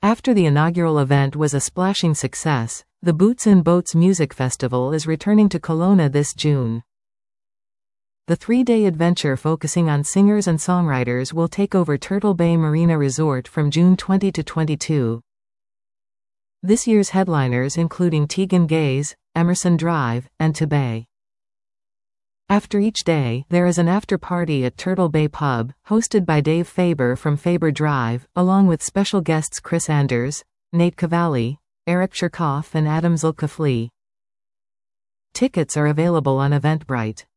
After the inaugural event was a splashing success, the Boots in Boats Music Festival is returning to Kelowna this June. The 3-day adventure focusing on singers and songwriters will take over Turtle Bay Marina Resort from June 20 to 22. This year's headliners including Tegan Gaze, Emerson Drive, and Tebay. After each day, there is an after-party at Turtle Bay Pub, hosted by Dave Faber from Faber Drive, along with special guests Chris Anders, Nate Cavalli, Eric Cherkoff and Adam Zulkifli. Tickets are available on Eventbrite.